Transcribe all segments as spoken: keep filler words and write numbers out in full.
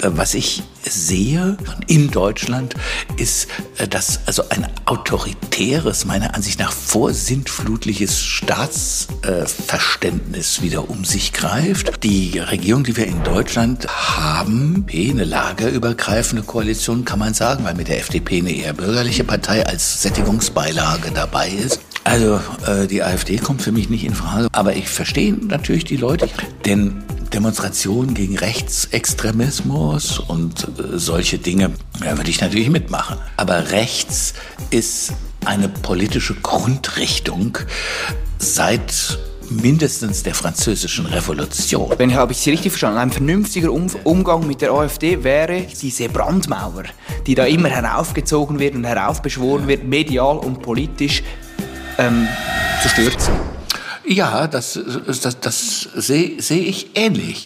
Was ich sehe in Deutschland ist, dass also ein autoritäres, meiner Ansicht nach vorsintflutliches Staatsverständnis wieder um sich greift. Die Regierung, die wir in Deutschland haben, eine lagerübergreifende Koalition, kann man sagen, weil mit der F D P eine eher bürgerliche Partei als Sättigungsbeilage dabei ist. Also äh, die AfD kommt für mich nicht in Frage. Aber ich verstehe natürlich die Leute, denn Demonstrationen gegen Rechtsextremismus und äh, solche Dinge, ja, würde ich natürlich mitmachen. Aber rechts ist eine politische Grundrichtung seit mindestens der französischen Revolution. Wenn habe ich Sie richtig verstanden, ein vernünftiger um- Umgang mit der AfD wäre diese Brandmauer, die da immer heraufgezogen wird und heraufbeschworen wird, medial und politisch ähm, zu stürzen. Ja, das, das, das sehe seh ich ähnlich.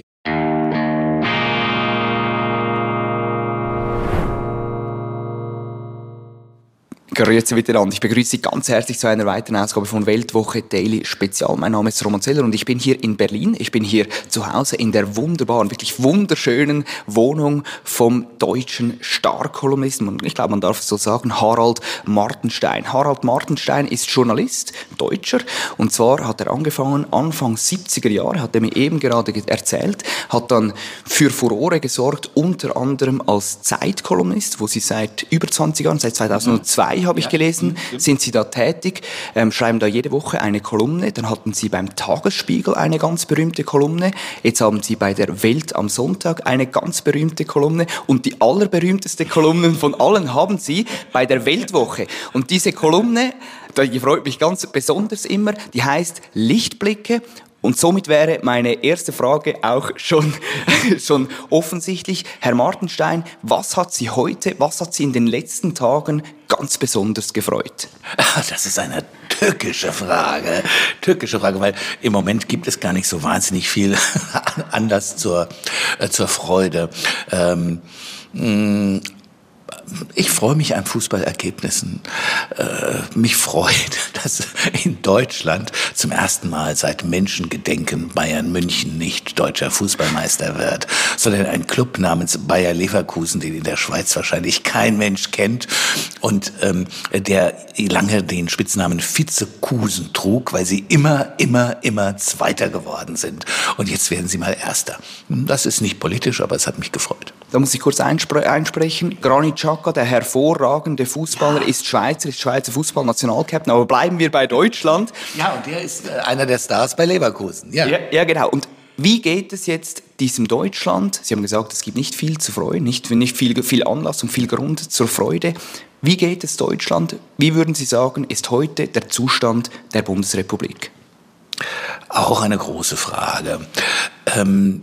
Grüezi miteinander. Ich begrüße Sie ganz herzlich zu einer weiteren Ausgabe von Weltwoche Daily Spezial. Mein Name ist Roman Zeller und ich bin hier in Berlin. Ich bin hier zu Hause in der wunderbaren, wirklich wunderschönen Wohnung vom deutschen Star-Kolumnisten. Ich glaube, man darf es so sagen, Harald Martenstein. Harald Martenstein ist Journalist, Deutscher. Und zwar hat er angefangen, Anfang siebziger Jahre, hat er mir eben gerade erzählt, hat dann für Furore gesorgt, unter anderem als Zeitkolumnist, wo sie seit über zwanzig Jahren, seit zweitausendzwei habe ich gelesen, sind Sie da tätig, ähm, schreiben da jede Woche eine Kolumne. Dann hatten Sie beim Tagesspiegel eine ganz berühmte Kolumne. Jetzt haben Sie bei der Welt am Sonntag eine ganz berühmte Kolumne. Und die allerberühmteste Kolumne von allen haben Sie bei der Weltwoche. Und diese Kolumne, die freut mich ganz besonders immer, die heißt Lichtblicke. Und somit wäre meine erste Frage auch schon, schon offensichtlich. Herr Martenstein, was hat Sie heute, was hat Sie in den letzten Tagen ganz besonders gefreut? Das ist eine tückische Frage. Tückische Frage, weil im Moment gibt es gar nicht so wahnsinnig viel Anlass zur, äh, zur Freude. Ähm, mh, Ich freue mich an Fußballergebnissen. Äh, mich freut, dass in Deutschland zum ersten Mal seit Menschengedenken Bayern München nicht deutscher Fußballmeister wird, sondern ein Club namens Bayer Leverkusen, den in der Schweiz wahrscheinlich kein Mensch kennt und ähm, der lange den Spitznamen Vizekusen trug, weil sie immer, immer, immer Zweiter geworden sind. Und jetzt werden sie mal Erster. Das ist nicht politisch, aber es hat mich gefreut. Da muss ich kurz einspre- einsprechen. Granit Xhaka, der hervorragende Fußballer, ist Schweizer, ist Schweizer Fußball-Nationalkapitän. Aber bleiben wir bei Deutschland. Ja, und der ist äh, einer der Stars bei Leverkusen. Ja. Ja, ja, genau. Und wie geht es jetzt diesem Deutschland? Sie haben gesagt, es gibt nicht viel zu freuen, nicht, nicht viel, viel Anlass und viel Grund zur Freude. Wie geht es Deutschland? Wie würden Sie sagen, ist heute der Zustand der Bundesrepublik? Auch eine große Frage. Ähm,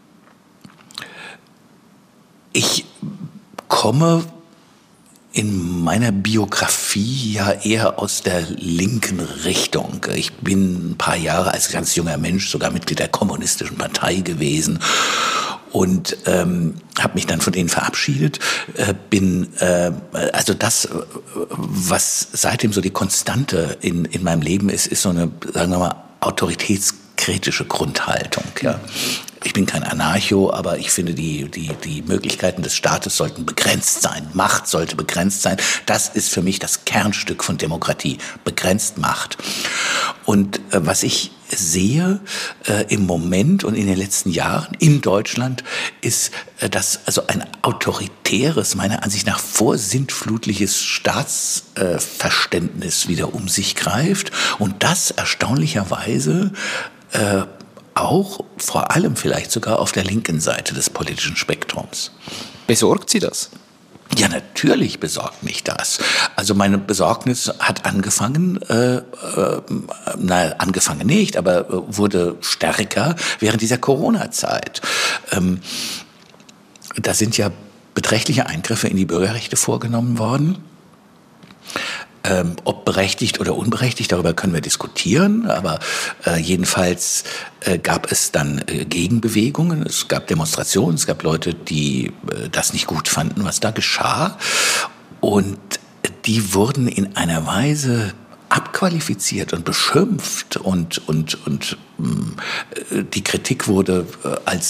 ich komme in meiner Biografie ja eher aus der linken Richtung. Ich bin ein paar Jahre als ganz junger Mensch sogar Mitglied der Kommunistischen Partei gewesen und ähm, habe mich dann von denen verabschiedet. Äh, bin äh, also das, was seitdem so die Konstante in in meinem Leben ist, ist so eine, sagen wir mal, autoritätskritische Grundhaltung. Ja. Ich bin kein Anarcho, aber ich finde, die, die, die Möglichkeiten des Staates sollten begrenzt sein. Macht sollte begrenzt sein. Das ist für mich das Kernstück von Demokratie. Begrenzt Macht. Und äh, was ich sehe äh, im Moment und in den letzten Jahren in Deutschland ist, äh, dass also ein autoritäres, meiner Ansicht nach vorsintflutliches Staatsverständnis äh, wieder um sich greift und das erstaunlicherweise äh, auch vor allem vielleicht sogar auf der linken Seite des politischen Spektrums. Besorgt Sie das? Ja, natürlich besorgt mich das. Also meine Besorgnis hat angefangen, äh, äh, na, angefangen nicht, aber äh, wurde stärker während dieser Corona-Zeit. Ähm, da sind ja beträchtliche Eingriffe in die Bürgerrechte vorgenommen worden. Ähm, ob berechtigt oder unberechtigt, darüber können wir diskutieren, aber äh, jedenfalls äh, gab es dann äh, Gegenbewegungen, es gab Demonstrationen, es gab Leute, die äh, das nicht gut fanden, was da geschah, und die wurden in einer Weise abqualifiziert und beschimpft und, und, und mh, die Kritik wurde äh, als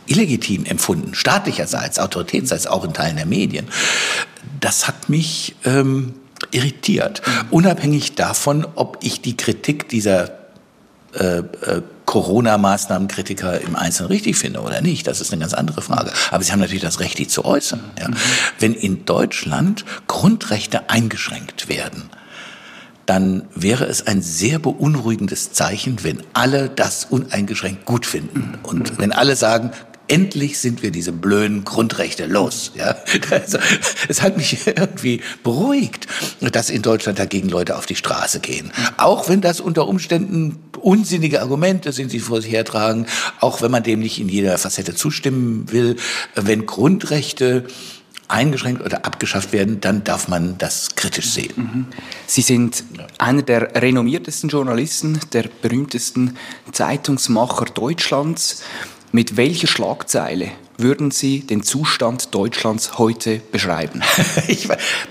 illegitim empfunden, staatlicherseits, autoritätserseits, auch in Teilen der Medien. Das hat mich ähm, irritiert. Unabhängig davon, ob ich die Kritik dieser äh, äh, Corona-Maßnahmenkritiker im Einzelnen richtig finde oder nicht, das ist eine ganz andere Frage. Aber sie haben natürlich das Recht, die zu äußern. Ja. Wenn in Deutschland Grundrechte eingeschränkt werden, dann wäre es ein sehr beunruhigendes Zeichen, wenn alle das uneingeschränkt gut finden. Und wenn alle sagen, endlich sind wir diese blöden Grundrechte los. Ja? Also, es hat mich irgendwie beruhigt, dass in Deutschland dagegen Leute auf die Straße gehen. Auch wenn das unter Umständen unsinnige Argumente sind, die vor sich hertragen, auch wenn man dem nicht in jeder Facette zustimmen will. Wenn Grundrechte eingeschränkt oder abgeschafft werden, dann darf man das kritisch sehen. Sie sind einer der renommiertesten Journalisten, der berühmtesten Zeitungsmacher Deutschlands. Mit welcher Schlagzeile würden Sie den Zustand Deutschlands heute beschreiben? ich,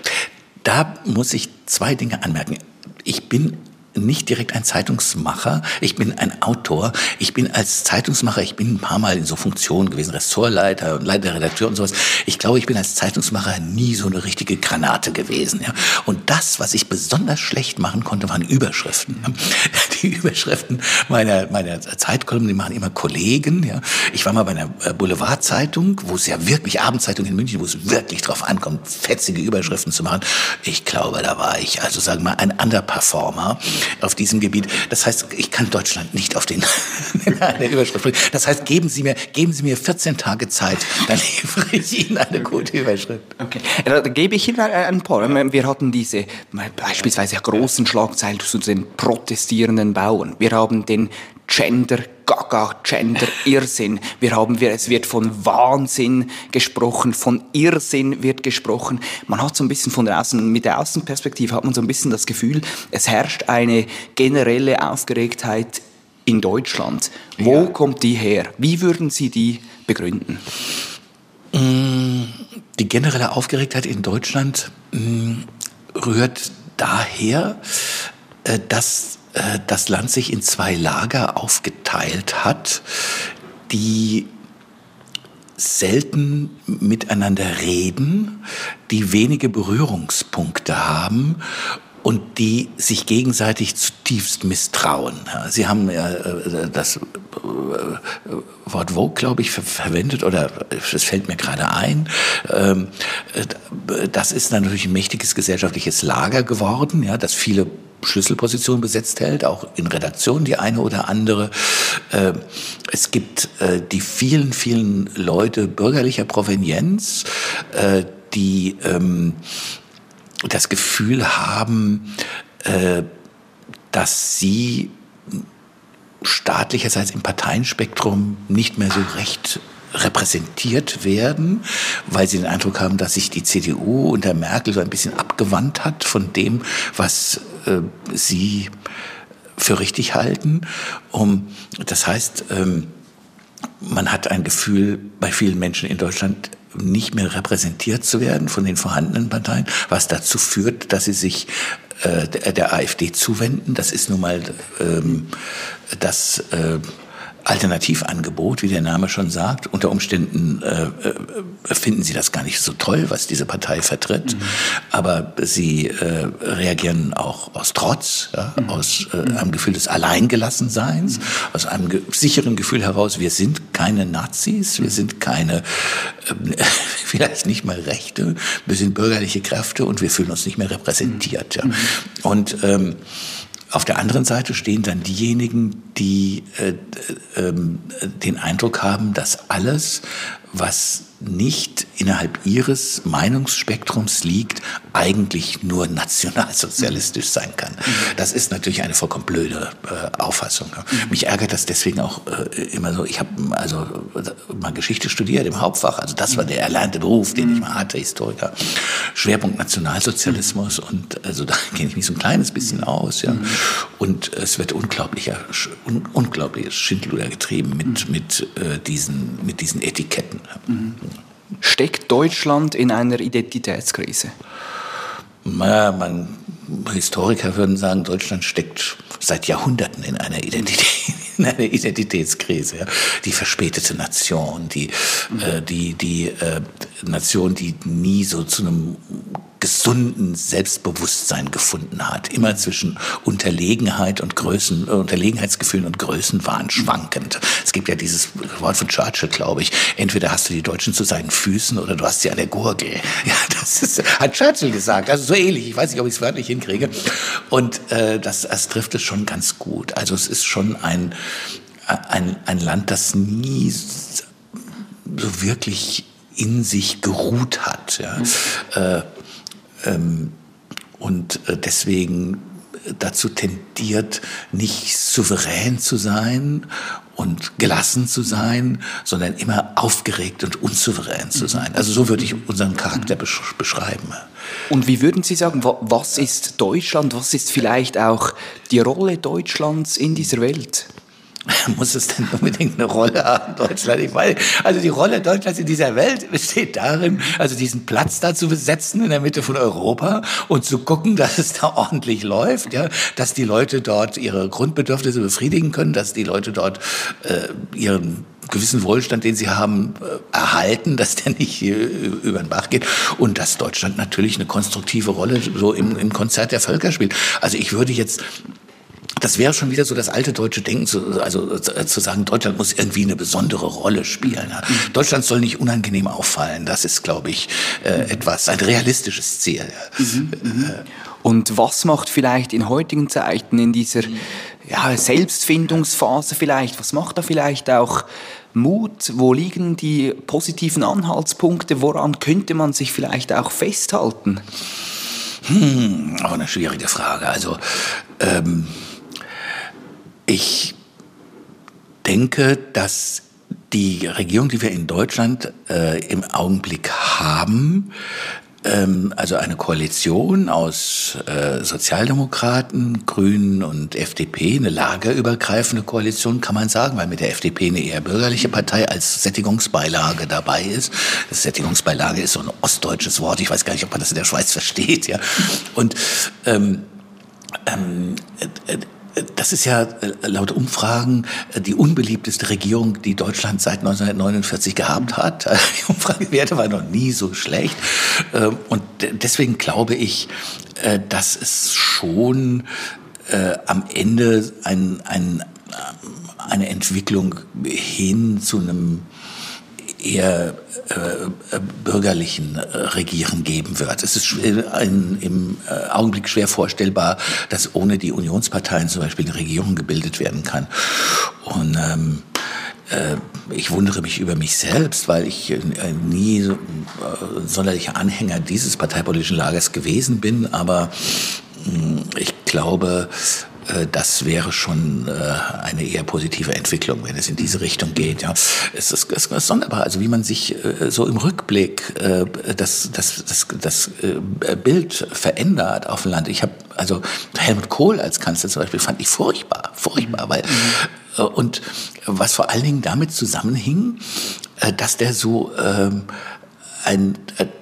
da muss ich zwei Dinge anmerken. Ich bin nicht direkt ein Zeitungsmacher, ich bin ein Autor. Ich bin als Zeitungsmacher, ich bin ein paar Mal in so Funktionen gewesen, Ressortleiter und Leiter der Redakteur und sowas. Ich glaube, ich bin als Zeitungsmacher nie so eine richtige Granate gewesen. Ja. Und das, was ich besonders schlecht machen konnte, waren Überschriften. Die Überschriften meiner, meiner Zeitkolumnen, die machen immer Kollegen. Ja. Ich war mal bei einer Boulevardzeitung, wo es ja wirklich, Abendzeitung in München, wo es wirklich drauf ankommt, fetzige Überschriften zu machen. Ich glaube, da war ich, also sagen wir mal, ein Underperformer auf diesem Gebiet. Das heißt, ich kann Deutschland nicht auf den eine Überschrift bringen. Das heißt, geben Sie mir, geben Sie mir vierzehn Tage Zeit, dann liefere ich Ihnen eine gute Überschrift. Okay, da gebe ich Ihnen ein paar. Wir hatten diese beispielsweise großen Schlagzeilen zu den protestierenden Bauern. Wir haben den Gender Gaga, Gender Irrsinn. Wir haben, es wird von Wahnsinn gesprochen, von Irrsinn wird gesprochen. Man hat so ein bisschen von der Außen, mit der Außenperspektive hat man so ein bisschen das Gefühl, es herrscht eine generelle Aufgeregtheit in Deutschland. Wo ja. kommt die her? Wie würden Sie die begründen? Die generelle Aufgeregtheit in Deutschland rührt daher, dass das Land sich in zwei Lager aufgeteilt hat, die selten miteinander reden, die wenige Berührungspunkte haben und die sich gegenseitig zutiefst misstrauen. Sie haben ja das Wort Woke, glaube ich, verwendet, oder es fällt mir gerade ein. Das ist natürlich ein mächtiges gesellschaftliches Lager geworden, ja, das viele Schlüsselposition besetzt hält, auch in Redaktionen die eine oder andere. Es gibt die vielen, vielen Leute bürgerlicher Provenienz, die das Gefühl haben, dass sie staatlicherseits im Parteienspektrum nicht mehr so recht repräsentiert werden, weil sie den Eindruck haben, dass sich die C D U unter Merkel so ein bisschen abgewandt hat von dem, was äh, sie für richtig halten. Um, das heißt, ähm, man hat ein Gefühl bei vielen Menschen in Deutschland, nicht mehr repräsentiert zu werden von den vorhandenen Parteien, was dazu führt, dass sie sich äh, der, der AfD zuwenden. Das ist nun mal ähm, das äh, Alternativangebot, wie der Name schon sagt. Unter Umständen äh, äh, finden sie das gar nicht so toll, was diese Partei vertritt. Mhm. Aber sie äh, reagieren auch aus Trotz, ja, mhm. aus äh, einem Gefühl des Alleingelassenseins, mhm. aus einem ge- sicheren Gefühl heraus, wir sind keine Nazis, wir sind keine, äh, vielleicht nicht mal Rechte, wir sind bürgerliche Kräfte und wir fühlen uns nicht mehr repräsentiert. Ja. Mhm. Und ähm, auf der anderen Seite stehen dann diejenigen, die äh, äh, den Eindruck haben, dass alles, was nicht innerhalb ihres Meinungsspektrums liegt, eigentlich nur nationalsozialistisch sein kann. Das ist natürlich eine vollkommen blöde äh, Auffassung. Mich ärgert das deswegen auch äh, immer so. Ich habe also mal Geschichte studiert im Hauptfach, also das war der erlernte Beruf, den ich mal hatte, Historiker. Schwerpunkt Nationalsozialismus, und also da kenne ich mich so ein kleines bisschen aus. Ja. Und es wird unglaublicher, un, unglaubliches Schindluder getrieben mit, mit, äh, diesen, mit diesen Etiketten. Mhm. Steckt Deutschland in einer Identitätskrise? Na, man, Historiker würden sagen, Deutschland steckt seit Jahrhunderten in einer Identität, in eine Identitätskrise. Ja. Die verspätete Nation, die, mhm. äh, die, die äh, Nation, die nie so zu einem gesunden Selbstbewusstsein gefunden hat. Immer zwischen Unterlegenheit und Größen, äh, Unterlegenheitsgefühlen und Größenwahn schwankend. Es gibt ja dieses Wort von Churchill, glaube ich. Entweder hast du die Deutschen zu seinen Füßen oder du hast sie an der Gurgel. Ja, das ist, hat Churchill gesagt. Also so ähnlich. Ich weiß nicht, ob ich es wörtlich hinkriege. Und äh, das, das trifft es schon ganz gut. Also es ist schon ein, ein, ein Land, das nie so wirklich in sich geruht hat. Ja. Mhm. Äh, und deswegen dazu tendiert, nicht souverän zu sein und gelassen zu sein, sondern immer aufgeregt und unsouverän zu sein. Also so würde ich unseren Charakter beschreiben. Und wie würden Sie sagen, was ist Deutschland, was ist vielleicht auch die Rolle Deutschlands in dieser Welt? Muss es denn unbedingt eine Rolle haben, Deutschland? Ich weiß, also die Rolle Deutschlands in dieser Welt besteht darin, also diesen Platz da zu besetzen in der Mitte von Europa und zu gucken, dass es da ordentlich läuft, ja, dass die Leute dort ihre Grundbedürfnisse befriedigen können, dass die Leute dort äh, ihren gewissen Wohlstand, den sie haben, äh, erhalten, dass der nicht äh, über den Bach geht und dass Deutschland natürlich eine konstruktive Rolle so im, im Konzert der Völker spielt. Also ich würde jetzt Das wäre schon wieder so das alte deutsche Denken, zu, also zu sagen, Deutschland muss irgendwie eine besondere Rolle spielen. Mhm. Deutschland soll nicht unangenehm auffallen. Das ist, glaube ich, äh, etwas, ein realistisches Ziel. Mhm. Mhm. Und was macht vielleicht in heutigen Zeiten, in dieser ja, Selbstfindungsphase vielleicht, was macht da vielleicht auch Mut? Wo liegen die positiven Anhaltspunkte? Woran könnte man sich vielleicht auch festhalten? Hm, auch eine schwierige Frage. Also, ähm, ich denke, dass die Regierung, die wir in Deutschland äh, im Augenblick haben, ähm, also eine Koalition aus äh, Sozialdemokraten, Grünen und F D P, eine lagerübergreifende Koalition, kann man sagen, weil mit der F D P eine eher bürgerliche Partei als Sättigungsbeilage dabei ist. Das Sättigungsbeilage ist so ein ostdeutsches Wort, ich weiß gar nicht, ob man das in der Schweiz versteht. Ja. Und ähm, ähm, äh, das ist ja laut Umfragen die unbeliebteste Regierung, die Deutschland seit neunzehnhundertneunundvierzig gehabt hat. Die Umfragewerte waren noch nie so schlecht. Und deswegen glaube ich, dass es schon am Ende ein, ein, eine Entwicklung hin zu einem eher äh, bürgerlichen äh, Regieren geben wird. Es ist schwer, ein, im äh, Augenblick schwer vorstellbar, dass ohne die Unionsparteien zum Beispiel eine Regierung gebildet werden kann. Und ähm, äh, ich wundere mich über mich selbst, weil ich äh, nie so, äh, sonderlicher Anhänger dieses parteipolitischen Lagers gewesen bin, aber mh, ich glaube, das wäre schon eine eher positive Entwicklung, wenn es in diese Richtung geht. Ja, es ist, es ist sonderbar, also wie man sich so im Rückblick das, das, das, das Bild verändert auf dem Land. Ich habe also Helmut Kohl als Kanzler zum Beispiel fand ich furchtbar, furchtbar, weil mhm. und was vor allen Dingen damit zusammenhing, dass der so ein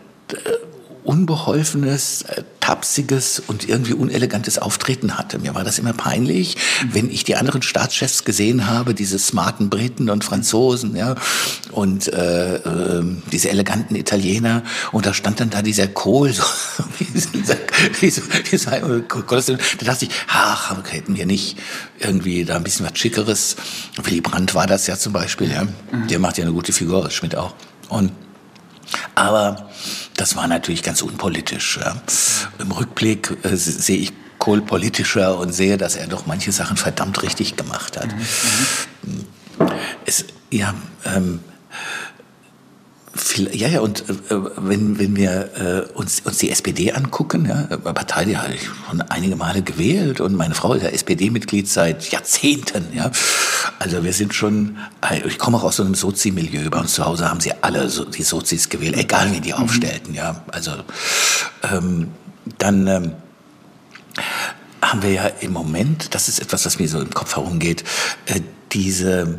unbeholfenes, tapsiges und irgendwie unelegantes Auftreten hatte. Mir war das immer peinlich, mhm. wenn ich die anderen Staatschefs gesehen habe, diese smarten Briten und Franzosen, ja, und äh, äh, diese eleganten Italiener, und da stand dann da dieser Kohl, so, dieser, dieser, dieser, da dachte ich, ach, hätten wir nicht irgendwie da ein bisschen was Schickeres. Willy Brandt war das ja zum Beispiel, ja, mhm. der macht ja eine gute Figur, Schmidt auch. Und aber das war natürlich ganz unpolitisch. Ja. Im Rückblick äh, sehe ich Kohl politischer und sehe, dass er doch manche Sachen verdammt richtig gemacht hat. Mhm. Es, ja, ähm, viel, ja, ja, und äh, wenn, wenn wir äh, uns, uns die S P D angucken, ja, Partei, die habe ich schon einige Male gewählt und meine Frau ist ja S P D-Mitglied seit Jahrzehnten, ja. Also wir sind schon, ich komme auch aus so einem Sozi-Milieu, bei uns zu Hause haben sie alle so die Sozis gewählt, egal wie die mhm. aufstellten, ja. Also ähm, dann ähm, haben wir ja im Moment, das ist etwas, was mir so im Kopf herumgeht, äh, diese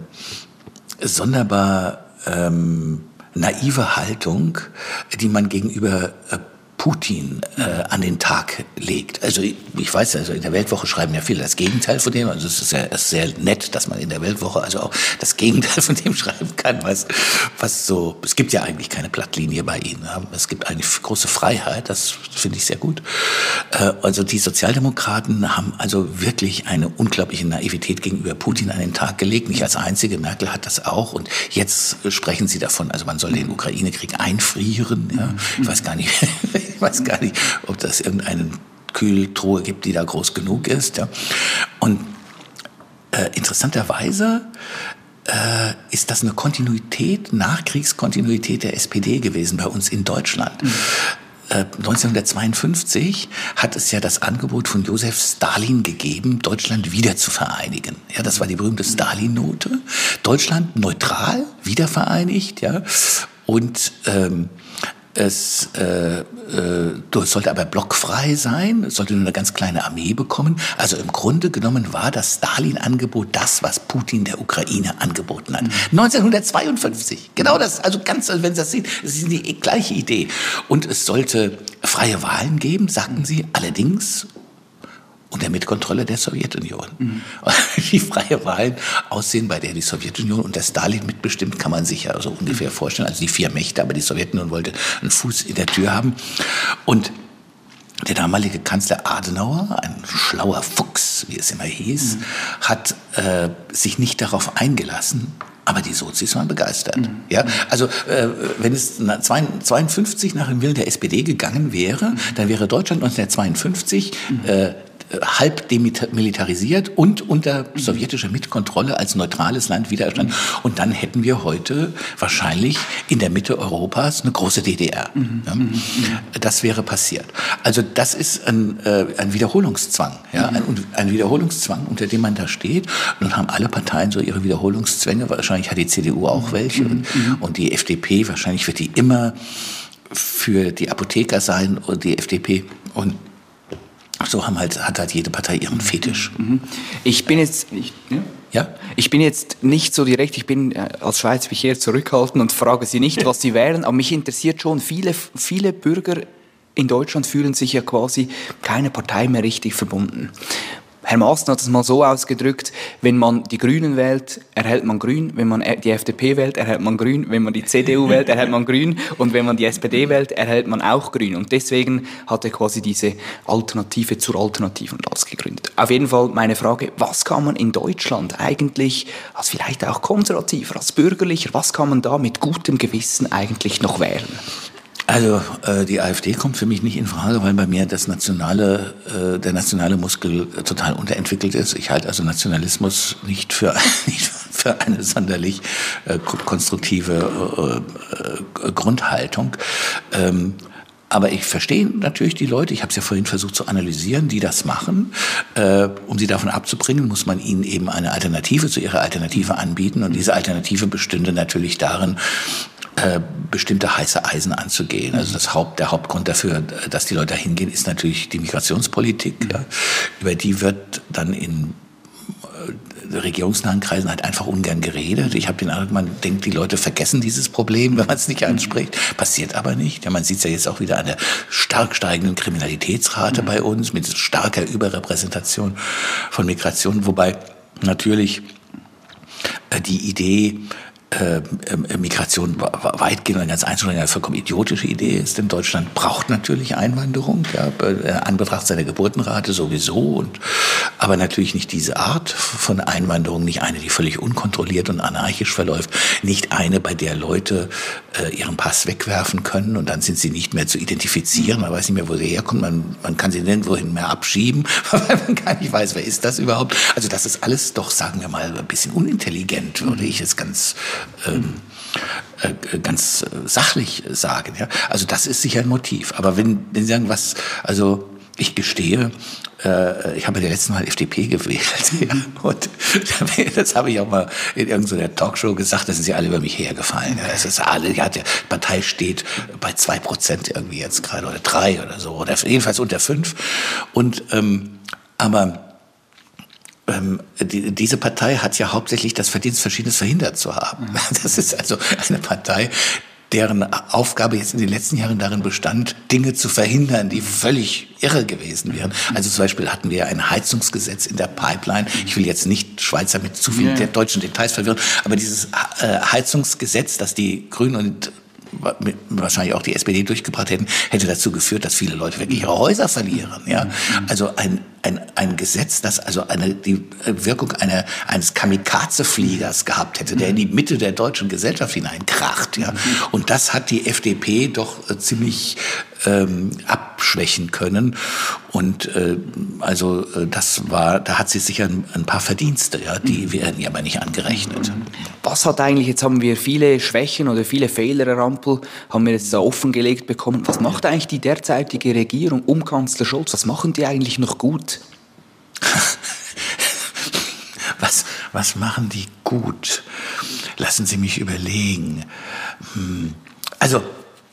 sonderbar ähm, naive Haltung, die man gegenüber äh, Putin äh, an den Tag legt. Also ich, ich weiß, also in der Weltwoche schreiben ja viele das Gegenteil von dem. Also es ist ja es ist sehr nett, dass man in der Weltwoche also auch das Gegenteil von dem schreiben kann, was, was so, es gibt ja eigentlich keine Blattlinie bei ihnen. Es gibt eine große Freiheit, das finde ich sehr gut. Äh, also die Sozialdemokraten haben also wirklich eine unglaubliche Naivität gegenüber Putin an den Tag gelegt. Nicht als einzige, Merkel hat das auch. Und jetzt sprechen sie davon, also man soll den Ukraine-Krieg einfrieren. Ja. Ich weiß gar nicht, ich weiß gar nicht, ob das irgendeine Kühltruhe gibt, die da groß genug ist. Ja. Und äh, interessanterweise äh, ist das eine Kontinuität, Nachkriegskontinuität der S P D gewesen bei uns in Deutschland. Mhm. neunzehnhundertzweiundfünfzig hat es ja das Angebot von Josef Stalin gegeben, Deutschland wieder zu vereinigen. Ja, das war die berühmte Stalin-Note. Deutschland neutral, wiedervereinigt, ja. Und ähm, es äh, äh, sollte aber blockfrei sein, es sollte nur eine ganz kleine Armee bekommen. Also im Grunde genommen war das Stalin-Angebot das, was Putin der Ukraine angeboten hat. Mhm. neunzehnhundertzweiundfünfzig, genau das, also ganz, wenn Sie das sehen, es ist die gleiche Idee. Und es sollte freie Wahlen geben, sagten sie, allerdings unter Mitkontrolle der Sowjetunion. Mhm. Wie freie Wahlen aussehen, bei der die Sowjetunion und der Stalin mitbestimmt, kann man sich ja so ungefähr vorstellen. Also die vier Mächte, aber die Sowjetunion wollte einen Fuß in der Tür haben. Und der damalige Kanzler Adenauer, ein schlauer Fuchs, wie es immer hieß, mhm. hat äh, sich nicht darauf eingelassen. Aber die Sozis waren begeistert. Mhm. Ja, also äh, wenn es zweiundfünfzig nach dem Willen der S P D gegangen wäre, mhm. dann wäre Deutschland neunzehnhundertzweiundfünfzig mhm. äh, halb demilitarisiert und unter sowjetischer Mitkontrolle als neutrales Land widerstand. Und dann hätten wir heute wahrscheinlich in der Mitte Europas eine große D D R. Mhm. Ja? Mhm. Das wäre passiert. Also das ist ein, äh, ein Wiederholungszwang, ja? Mhm. ein, ein Wiederholungszwang, unter dem man da steht. Nun haben alle Parteien so ihre Wiederholungszwänge. Wahrscheinlich hat die C D U auch welche. Mhm. Und, und die F D P, wahrscheinlich wird die immer für die Apotheker sein und die F D P. Und so haben halt, hat halt jede Partei ihren Fetisch. Ich bin jetzt, ich, ja? Ja? Ich bin jetzt nicht so direkt, ich bin äh, als Schweiz mich eher zurückhaltend und frage Sie nicht, was Sie wären, aber mich interessiert schon, viele, viele Bürger in Deutschland fühlen sich ja quasi keine Partei mehr richtig verbunden. Herr Maaßen hat es mal so ausgedrückt, wenn man die Grünen wählt, erhält man Grün, wenn man die F D P wählt, erhält man Grün, wenn man die C D U wählt, erhält man Grün und wenn man die S P D wählt, erhält man auch Grün. Und deswegen hat er quasi diese Alternative zur Alternativen das gegründet. Auf jeden Fall meine Frage, was kann man in Deutschland eigentlich, als vielleicht auch konservativer, als bürgerlicher, was kann man da mit gutem Gewissen eigentlich noch wählen? Also äh, die AfD kommt für mich nicht in Frage, weil bei mir das nationale, äh, der nationale Muskel äh, total unterentwickelt ist. Ich halte also Nationalismus nicht für, nicht für eine sonderlich äh, konstruktive äh, äh, Grundhaltung. Ähm, Aber ich verstehe natürlich die Leute, ich habe es ja vorhin versucht zu analysieren, die das machen. Äh, um sie davon abzubringen, muss man ihnen eben eine Alternative zu ihrer Alternative anbieten. Und diese Alternative bestünde natürlich darin, äh, bestimmte heiße Eisen anzugehen. Also das Haupt, der Hauptgrund dafür, dass die Leute da hingehen, ist natürlich die Migrationspolitik. Ja. Über die wird dann in regierungsnahen Kreisen halt einfach ungern geredet. Ich habe den Eindruck, man denkt, die Leute vergessen dieses Problem, wenn man es nicht anspricht. Passiert aber nicht. Ja, man sieht es ja jetzt auch wieder an der stark steigenden Kriminalitätsrate mhm. bei uns, mit starker Überrepräsentation von Migration. Wobei natürlich äh, die Idee, Äh, äh, Migration weitgehend und ganz einzeln eine vollkommen idiotische Idee ist, denn Deutschland braucht natürlich Einwanderung, ja, an Betracht seiner Geburtenrate sowieso, und, aber natürlich nicht diese Art von Einwanderung, nicht eine, die völlig unkontrolliert und anarchisch verläuft, nicht eine, bei der Leute äh, ihren Pass wegwerfen können und dann sind sie nicht mehr zu identifizieren, man weiß nicht mehr, wo sie herkommen, man, man kann sie nirgendwohin mehr abschieben, weil man gar nicht weiß, wer ist das überhaupt. Also das ist alles doch, sagen wir mal, ein bisschen unintelligent, würde ich es ganz Ähm, äh, ganz sachlich sagen. Ja? Also das ist sicher ein Motiv. Aber wenn, wenn Sie sagen, was, also ich gestehe, äh, ich habe ja letzten Mal F D P gewählt. Ja? Und das habe ich auch mal in irgendeiner Talkshow gesagt, da sind sie alle über mich hergefallen. Ja? Das ist alle, ja, die Partei steht bei zwei Prozent irgendwie jetzt gerade oder drei oder so, oder jedenfalls unter fünf. Und ähm, aber Ähm, die, diese Partei hat ja hauptsächlich das Verdienst, Verschiedenes verhindert zu haben. Das ist also eine Partei, deren Aufgabe jetzt in den letzten Jahren darin bestand, Dinge zu verhindern, die völlig irre gewesen wären. Also zum Beispiel hatten wir ein Heizungsgesetz in der Pipeline. Ich will jetzt nicht Schweizer mit zu vielen ja. deutschen Details verwirren, aber dieses äh, Heizungsgesetz, das die Grünen und wahrscheinlich auch die S P D durchgebracht hätten, hätte dazu geführt, dass viele Leute wirklich ihre Häuser verlieren. Ja? Also ein, ein, ein Gesetz, das also eine, die Wirkung einer, eines Kamikaze-Fliegers gehabt hätte, der in die Mitte der deutschen Gesellschaft hineinkracht. Ja? Und das hat die F D P doch äh, ziemlich ähm, abschwächen können. Und äh, also äh, das war, da hat sie sicher ein, ein paar Verdienste, ja, die werden ihr aber nicht angerechnet. Was hat eigentlich, jetzt haben wir viele Schwächen oder viele Fehler, Herr Rampel, haben wir jetzt da offengelegt bekommen. Was macht eigentlich die derzeitige Regierung um Kanzler Scholz? Was machen die eigentlich noch gut? was, was machen die gut? Lassen Sie mich überlegen. Hm. Also,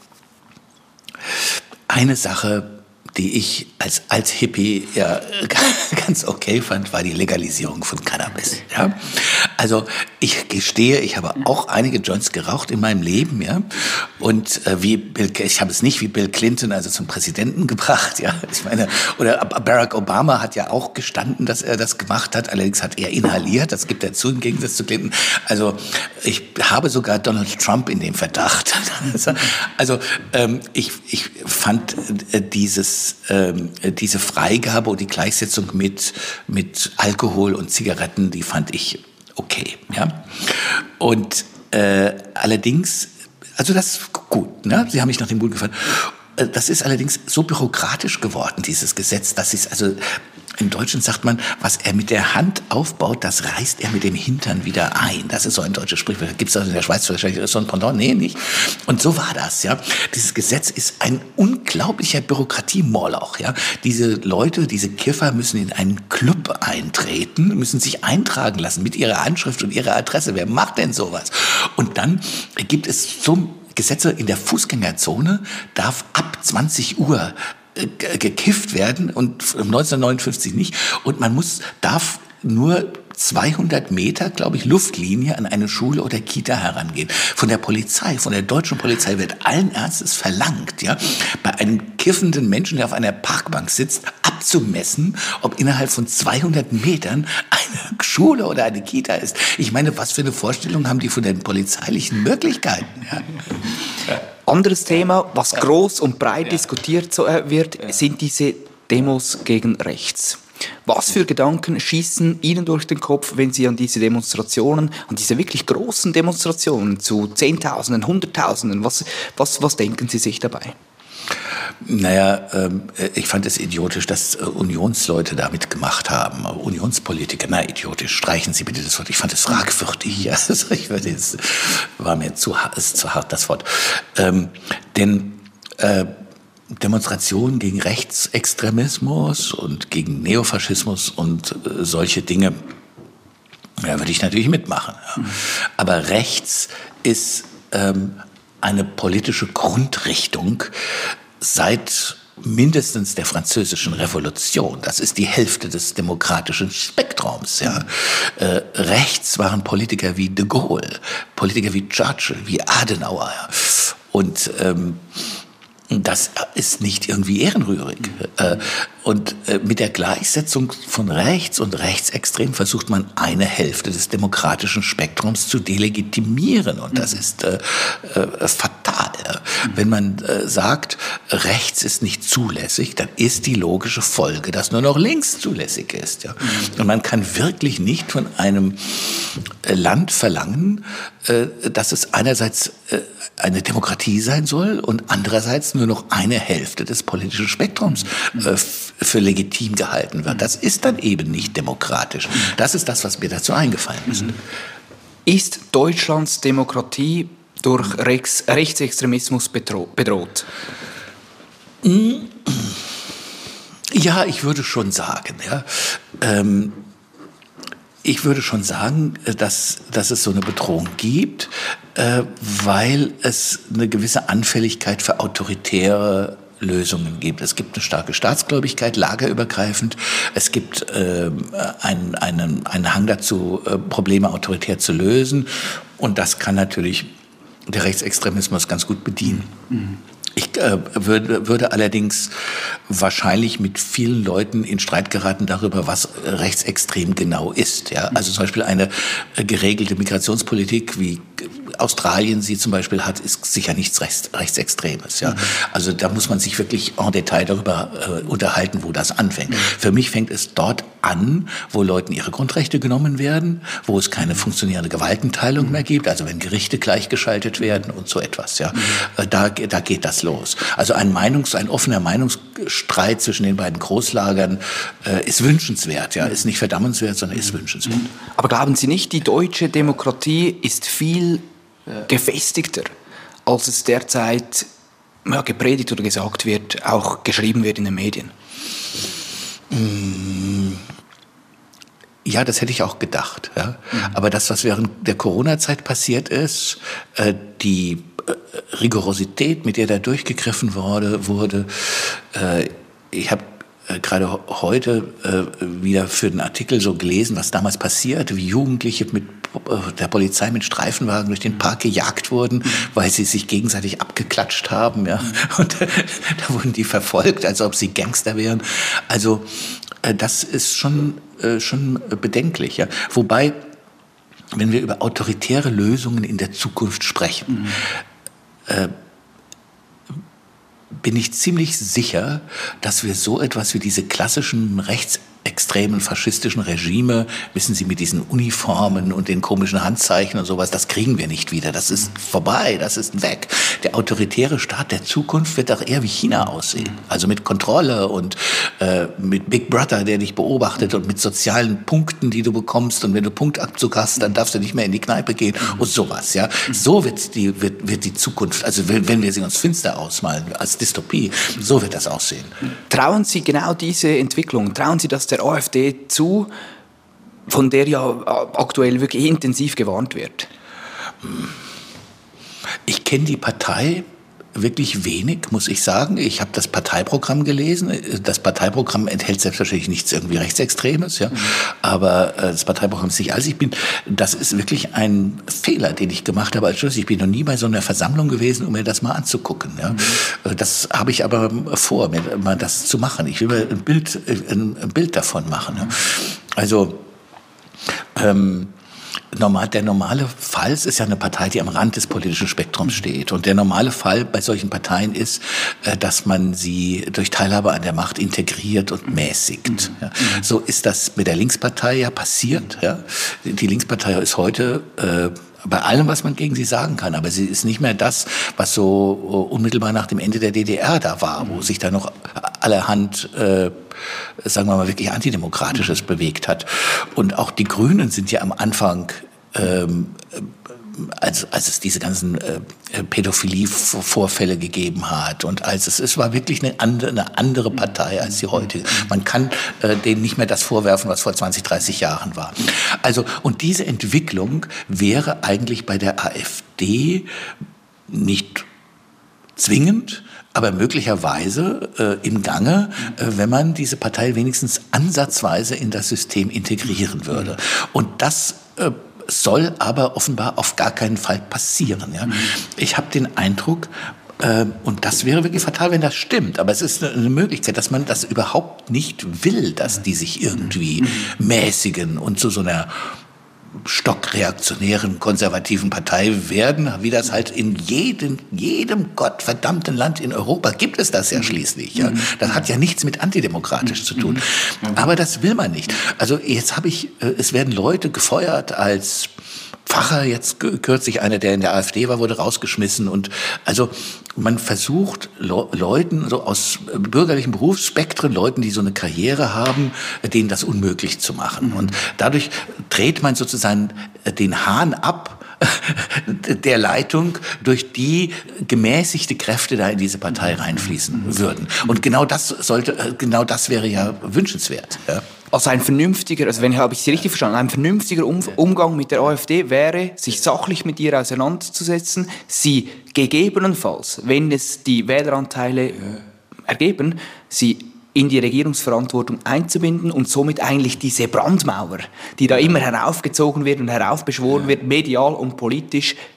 eine Sache, die ich als, als Hippie ja ganz okay fand, war die Legalisierung von Cannabis. Ja? Also ich gestehe, ich habe auch einige Joints geraucht in meinem Leben, ja. Und äh, wie Bill, ich habe es nicht wie Bill Clinton also zum Präsidenten gebracht, ja. Ich meine, oder Barack Obama hat ja auch gestanden, dass er das gemacht hat. Allerdings hat er inhaliert. Das gibt er zu im Gegensatz zu Clinton. Also ich habe sogar Donald Trump in dem Verdacht. Also ähm, ich ich fand äh, dieses ähm, diese Freigabe und die Gleichsetzung mit mit Alkohol und Zigaretten, die fand ich okay, ja. Und äh, allerdings, also das ist gut, ne? Sie haben mich nach dem Mund gefallen. Das ist allerdings so bürokratisch geworden, dieses Gesetz, dass es also im Deutschen sagt man, was er mit der Hand aufbaut, das reißt er mit dem Hintern wieder ein. Das ist so ein deutsches Sprichwort. Gibt es das in der Schweiz wahrscheinlich so ein Pendant? Nee, nicht. Und so war das, ja. Dieses Gesetz ist ein unglaublicher Bürokratiemoloch, ja. Diese Leute, diese Kiffer müssen in einen Club eintreten, müssen sich eintragen lassen mit ihrer Anschrift und ihrer Adresse. Wer macht denn sowas? Und dann gibt es so Gesetze in der Fußgängerzone, darf ab zwanzig Uhr gekifft werden und neunzehnhundertneunundfünfzig nicht. Und man muss, darf nur zweihundert Meter, glaube ich, Luftlinie an eine Schule oder Kita herangehen. Von der Polizei, von der deutschen Polizei wird allen Ernstes verlangt, ja, bei einem kiffenden Menschen, der auf einer Parkbank sitzt, abzumessen, ob innerhalb von zweihundert Metern eine Schule oder eine Kita ist. Ich meine, was für eine Vorstellung haben die von den polizeilichen Möglichkeiten? Ja. Ja. Anderes Thema, was groß und breit ja. diskutiert wird, ja. sind diese Demos gegen rechts. Was für Gedanken schießen Ihnen durch den Kopf, wenn Sie an diese Demonstrationen, an diese wirklich großen Demonstrationen zu Zehntausenden, Hunderttausenden, was, was, was denken Sie sich dabei? Naja, ähm, ich fand es idiotisch, dass äh, Unionsleute da mitgemacht haben. Unionspolitiker, na idiotisch, streichen Sie bitte das Wort. Ich fand es fragwürdig. Ja. Also ich würde jetzt, war mir zu, ist zu hart, das Wort. Ähm, denn äh, Demonstrationen gegen Rechtsextremismus und gegen Neofaschismus und äh, solche Dinge, ja, würde ich natürlich mitmachen. Ja. Aber rechts ist ähm, eine politische Grundrichtung seit mindestens der Französischen Revolution. Das ist die Hälfte des demokratischen Spektrums. Ja. Äh, rechts waren Politiker wie de Gaulle, Politiker wie Churchill, wie Adenauer. Ja. Und ähm, das ist nicht irgendwie ehrenrührig. Mhm. Und mit der Gleichsetzung von rechts und rechtsextrem versucht man, eine Hälfte des demokratischen Spektrums zu delegitimieren. Und das ist äh, äh, fatal. Mhm. Wenn man äh, sagt, rechts ist nicht zulässig, dann ist die logische Folge, dass nur noch links zulässig ist. Ja? Mhm. Und man kann wirklich nicht von einem Land verlangen, äh, dass es einerseits äh, eine Demokratie sein soll und andererseits nur noch eine Hälfte des politischen Spektrums äh, für legitim gehalten wird. Das ist dann eben nicht demokratisch. Das ist das, was mir dazu eingefallen ist. Ist Deutschlands Demokratie durch Rechts- Rechtsextremismus bedroht? Ja, ich würde schon sagen, ja. Ähm, Ich würde schon sagen, dass, dass es so eine Bedrohung gibt, äh, weil es eine gewisse Anfälligkeit für autoritäre Lösungen gibt. Es gibt eine starke Staatsgläubigkeit, lagerübergreifend. Es gibt äh, einen, einen, einen Hang dazu, äh, Probleme autoritär zu lösen. Und das kann natürlich der Rechtsextremismus ganz gut bedienen. Mhm. Ich äh, würde, würde allerdings wahrscheinlich mit vielen Leuten in Streit geraten darüber, was rechtsextrem genau ist. Ja? Also zum Beispiel eine äh, geregelte Migrationspolitik, wie Australien sie zum Beispiel hat, ist sicher nichts Rechts, Rechtsextremes. Ja? Also da muss man sich wirklich en Detail darüber äh, unterhalten, wo das anfängt. Für mich fängt es dort an, wo Leuten ihre Grundrechte genommen werden, wo es keine funktionierende Gewaltenteilung mehr gibt, also wenn Gerichte gleichgeschaltet werden und so etwas. Ja? Äh, da, da geht das los. Also ein Meinungs-, ein offener Meinungsstreit zwischen den beiden Großlagern äh, ist wünschenswert, ja, ist nicht verdammenswert, sondern ist wünschenswert. Aber glauben Sie nicht, die deutsche Demokratie ist viel gefestigter, als es derzeit ja, gepredigt oder gesagt wird, auch geschrieben wird in den Medien? Ja, das hätte ich auch gedacht. Ja. Mhm. Aber das, was während der Corona-Zeit passiert ist, äh, die äh, Rigorosität, mit der da durchgegriffen wurde, wurde äh, ich habe äh, gerade heute äh, wieder für den Artikel so gelesen, was damals passierte, wie Jugendliche mit der Polizei mit Streifenwagen durch den Park gejagt wurden, weil sie sich gegenseitig abgeklatscht haben. Ja. Und äh, da wurden die verfolgt, als ob sie Gangster wären. Also äh, das ist schon, äh, schon bedenklich. Ja. Wobei, wenn wir über autoritäre Lösungen in der Zukunft sprechen, mhm. äh, bin ich ziemlich sicher, dass wir so etwas wie diese klassischen rechtsextremen faschistischen Regime, wissen Sie, mit diesen Uniformen und den komischen Handzeichen und sowas, das kriegen wir nicht wieder. Das ist vorbei, das ist weg. Der autoritäre Staat der Zukunft wird doch eher wie China aussehen. Also mit Kontrolle und äh, mit Big Brother, der dich beobachtet und mit sozialen Punkten, die du bekommst. Und wenn du Punktabzug hast, dann darfst du nicht mehr in die Kneipe gehen und sowas. Ja, so wird die wird, wird die Zukunft. Also wenn, wenn wir sie uns finster ausmalen als Dystopie, so wird das aussehen. Trauen Sie genau diese Entwicklung, trauen Sie das der AfD zu, von der ja aktuell wirklich intensiv gewarnt wird? Ich kenne die Partei wirklich wenig, muss ich sagen. Ich habe das Parteiprogramm gelesen. Das Parteiprogramm enthält selbstverständlich nichts irgendwie Rechtsextremes, ja. Mhm. Aber äh, das Parteiprogramm ist nicht alles. Ich bin, das ist wirklich ein Fehler, den ich gemacht habe als Journalist. Ich bin noch nie bei so einer Versammlung gewesen, um mir das mal anzugucken. Ja. Mhm. Das habe ich aber vor, mir mal das zu machen. Ich will mir ein Bild, ein Bild davon machen. Ja. Also ähm, Normal, der normale Fall, es ist ja eine Partei, die am Rand des politischen Spektrums steht. Und der normale Fall bei solchen Parteien ist, dass man sie durch Teilhabe an der Macht integriert und mäßigt. Ja. So ist das mit der Linkspartei ja passiert. Ja. Die Linkspartei ist heute äh, bei allem, was man gegen sie sagen kann, aber sie ist nicht mehr das, was so unmittelbar nach dem Ende der D D R da war, wo sich da noch allerhand, äh, sagen wir mal, wirklich Antidemokratisches bewegt hat. Und auch die Grünen sind ja am Anfang, ähm, als, als es diese ganzen äh, Pädophilie-Vorfälle gegeben hat und als es, es war wirklich eine andere, eine andere Partei als die heutige. Man kann äh, denen nicht mehr das vorwerfen, was vor zwanzig, dreißig Jahren war. Also, und diese Entwicklung wäre eigentlich bei der AfD nicht zwingend, aber möglicherweise äh, im Gange, äh, wenn man diese Partei wenigstens ansatzweise in das System integrieren würde. Und das äh, soll aber offenbar auf gar keinen Fall passieren. Ja? Ich habe den Eindruck, äh, und das wäre wirklich fatal, wenn das stimmt, aber es ist eine Möglichkeit, dass man das überhaupt nicht will, dass die sich irgendwie mäßigen und zu so einer stockreaktionären, konservativen Partei werden, wie das halt in jedem, jedem gottverdammten Land in Europa gibt es das ja schließlich. Ja. Das hat ja nichts mit antidemokratisch zu tun. Aber das will man nicht. Also jetzt habe ich, es werden Leute gefeuert als Pfarrer, jetzt kürzlich einer, der in der AfD war, wurde rausgeschmissen. Und also man versucht Le- Leuten so aus bürgerlichen Berufsspektren, Leuten, die so eine Karriere haben, denen das unmöglich zu machen. Und dadurch dreht man sozusagen den Hahn ab der Leitung, durch die gemäßigte Kräfte da in diese Partei reinfließen würden. Und genau das sollte, genau das wäre ja wünschenswert. Ja. Also ein vernünftiger, also wenn habe ich Sie richtig verstanden, ein vernünftiger um- Umgang mit der AfD wäre, sich sachlich mit ihr auseinanderzusetzen, sie gegebenenfalls, wenn es die Wähleranteile ergeben, sie in die Regierungsverantwortung einzubinden und somit eigentlich diese Brandmauer, die da immer heraufgezogen wird und heraufbeschworen wird, medial und politisch,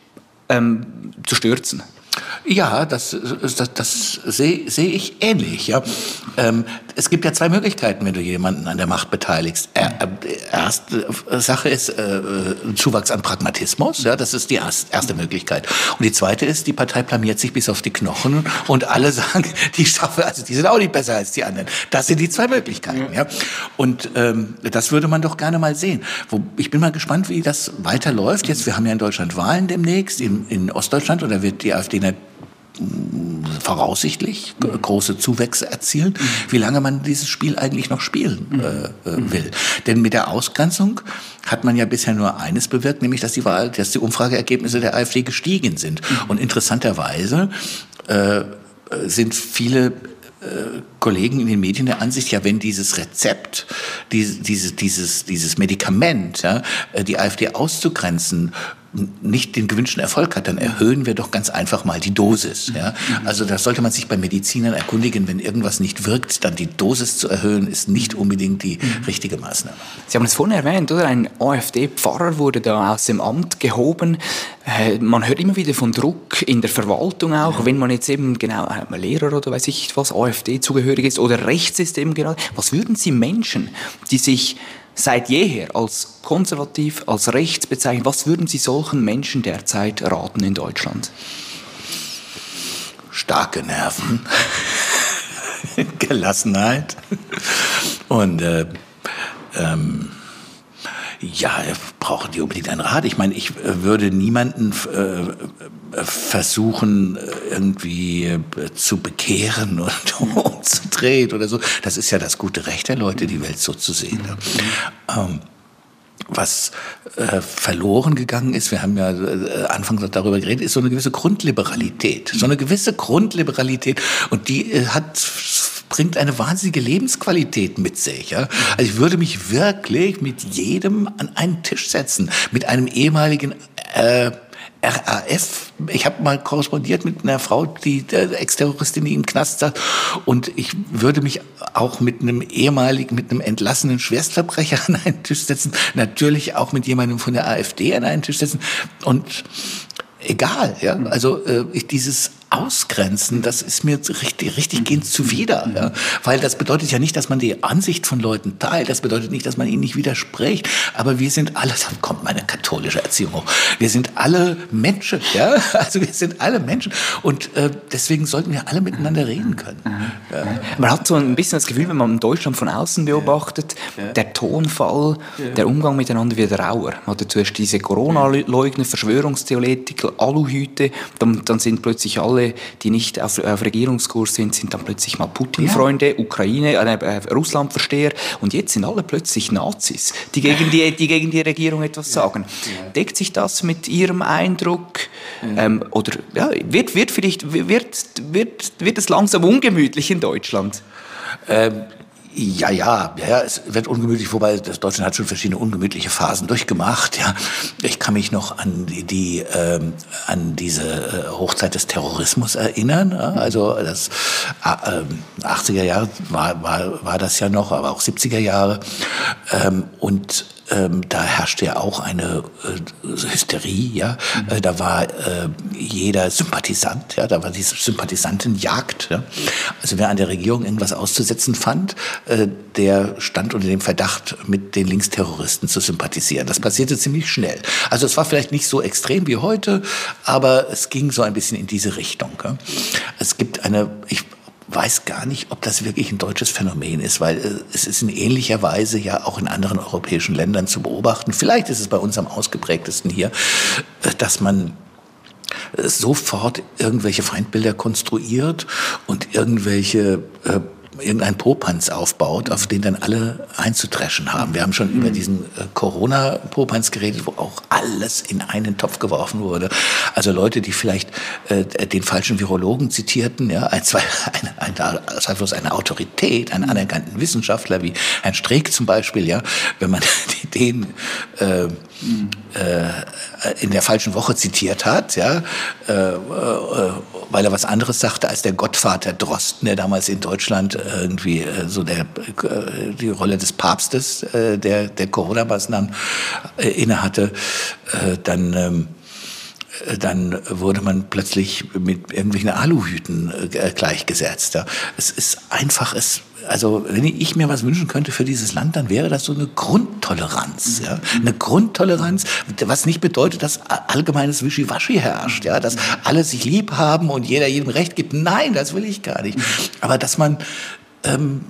ähm, zu stürzen. Ja, das, das, das sehe seh ich ähnlich. Ja. Ähm, es gibt ja zwei Möglichkeiten, wenn du jemanden an der Macht beteiligst. Er, erste Sache ist äh, ein Zuwachs an Pragmatismus. Ja, das ist die erste Möglichkeit. Und die zweite ist, die Partei blamiert sich bis auf die Knochen und alle sagen, die schaffen, also die sind auch nicht besser als die anderen. Das sind die zwei Möglichkeiten. Ja. Und ähm, das würde man doch gerne mal sehen. Wo, ich bin mal gespannt, wie das weiterläuft. Jetzt, wir haben ja in Deutschland Wahlen demnächst, in, in Ostdeutschland, und da wird die AfD eine voraussichtlich große Zuwächse erzielen, wie lange man dieses Spiel eigentlich noch spielen äh, will. Denn mit der Ausgrenzung hat man ja bisher nur eines bewirkt, nämlich dass die Wahl, dass die Umfrageergebnisse der AfD gestiegen sind. Und interessanterweise äh, sind viele Kollegen in den Medien der Ansicht, ja, wenn dieses Rezept, dieses, dieses, dieses, dieses Medikament, ja, die AfD auszugrenzen, nicht den gewünschten Erfolg hat, dann erhöhen wir doch ganz einfach mal die Dosis. Ja? Also da sollte man sich bei Medizinern erkundigen, wenn irgendwas nicht wirkt, dann die Dosis zu erhöhen, ist nicht unbedingt die richtige Maßnahme. Sie haben es vorhin erwähnt, oder? Ein AfD-Pfarrer wurde da aus dem Amt gehoben. Äh, man hört immer wieder von Druck in der Verwaltung auch, ja. Wenn man jetzt eben genau ein Lehrer oder weiß ich was, AfD zugehörig ist oder rechts ist eben genau. Was würden Sie Menschen, die sich seit jeher als konservativ, als rechts bezeichnen, was würden Sie solchen Menschen derzeit raten in Deutschland? Starke Nerven, Gelassenheit und äh, ähm, ja, brauchen die unbedingt einen Rat. Ich meine, ich äh, würde niemanden äh, versuchen, irgendwie äh, zu bekehren und umzudrehen oder so. Das ist ja das gute Recht der Leute, die Welt so zu sehen. Ähm, was äh, verloren gegangen ist, wir haben ja äh, anfangs darüber geredet, ist so eine gewisse Grundliberalität. So eine gewisse Grundliberalität. Und die äh, hat... bringt eine wahnsinnige Lebensqualität mit sich. Ja? Also ich würde mich wirklich mit jedem an einen Tisch setzen, mit einem ehemaligen äh, R A F. Ich habe mal korrespondiert mit einer Frau, die äh, Ex-Terroristin, die im Knast saß, und ich würde mich auch mit einem ehemaligen, mit einem entlassenen Schwerstverbrecher an einen Tisch setzen, natürlich auch mit jemandem von der AfD an einen Tisch setzen und egal, ja, also äh, ich, dieses Ausgrenzen, das ist mir richtig, richtig gehend zuwider, ja, weil das bedeutet ja nicht, dass man die Ansicht von Leuten teilt, das bedeutet nicht, dass man ihnen nicht widerspricht, aber wir sind alle, da kommt meine katholische Erziehung hoch, wir sind alle Menschen, ja, also wir sind alle Menschen und äh, deswegen sollten wir alle miteinander reden können. Ja. Man hat so ein bisschen das Gefühl, wenn man Deutschland von außen beobachtet, ja. Ja. Der Tonfall, ja. Der Umgang miteinander wird rauer. Man hatte zuerst diese Corona-Leugner, Verschwörungstheoretiker, Aluhüte, dann, dann sind plötzlich alle, die nicht auf, auf Regierungskurs sind, sind dann plötzlich mal Putin-Freunde, ja. Ukraine, äh, Russland-Versteher und jetzt sind alle plötzlich Nazis, die gegen die, die, gegen die Regierung etwas sagen. Ja. Deckt sich das mit Ihrem Eindruck? Ja. Ähm, oder ja, wird, wird, vielleicht, wird, wird, wird es langsam ungemütlich in Deutschland? Ähm. Ja, ja, ja, es wird ungemütlich, wobei das Deutschland hat schon verschiedene ungemütliche Phasen durchgemacht. Ja, ich kann mich noch an die, die ähm, an diese äh, Hochzeit des Terrorismus erinnern. Ja? Also das äh, achtziger Jahre war, war war das ja noch, aber auch siebziger Jahre ähm, und Ähm, da herrschte ja auch eine äh, Hysterie, ja. Mhm. Äh, da war äh, jeder Sympathisant, ja. Da war diese Sympathisantenjagd, ja. Also wer an der Regierung irgendwas auszusetzen fand, äh, der stand unter dem Verdacht, mit den Linksterroristen zu sympathisieren. Das passierte ziemlich schnell. Also es war vielleicht nicht so extrem wie heute, aber es ging so ein bisschen in diese Richtung. Ja. Es gibt eine, ich weiß gar nicht, ob das wirklich ein deutsches Phänomen ist, weil äh, es ist in ähnlicher Weise ja auch in anderen europäischen Ländern zu beobachten. Vielleicht ist es bei uns am ausgeprägtesten hier, äh, dass man äh, sofort irgendwelche Feindbilder konstruiert und irgendwelche äh, irgendein Popanz aufbaut, auf den dann alle einzudreschen haben. Wir haben schon mhm. über diesen äh, Corona-Popanz geredet, wo auch alles in einen Topf geworfen wurde. Also Leute, die vielleicht äh, den falschen Virologen zitierten, ja, ein, zwei, eine, eine, zweifellos eine Autorität, einen anerkannten Wissenschaftler wie Herrn Streeck zum Beispiel, ja, wenn man den äh, mhm. äh, in der falschen Woche zitiert hat, ja, äh, äh, weil er was anderes sagte als der Gottvater Drosten, der damals in Deutschland irgendwie äh, so der, äh, die Rolle des Papstes äh, der, der Corona-Maßnahmen äh, innehatte, äh, dann ähm, dann wurde man plötzlich mit irgendwelchen Aluhüten äh, gleichgesetzt. Ja. Es ist einfach, es, also wenn ich mir was wünschen könnte für dieses Land, dann wäre das so eine Grundtoleranz. Ja. Eine Grundtoleranz, was nicht bedeutet, dass allgemeines Wischiwaschi herrscht, ja, dass alle sich lieb haben und jeder jedem Recht gibt. Nein, das will ich gar nicht. Aber dass man ähm,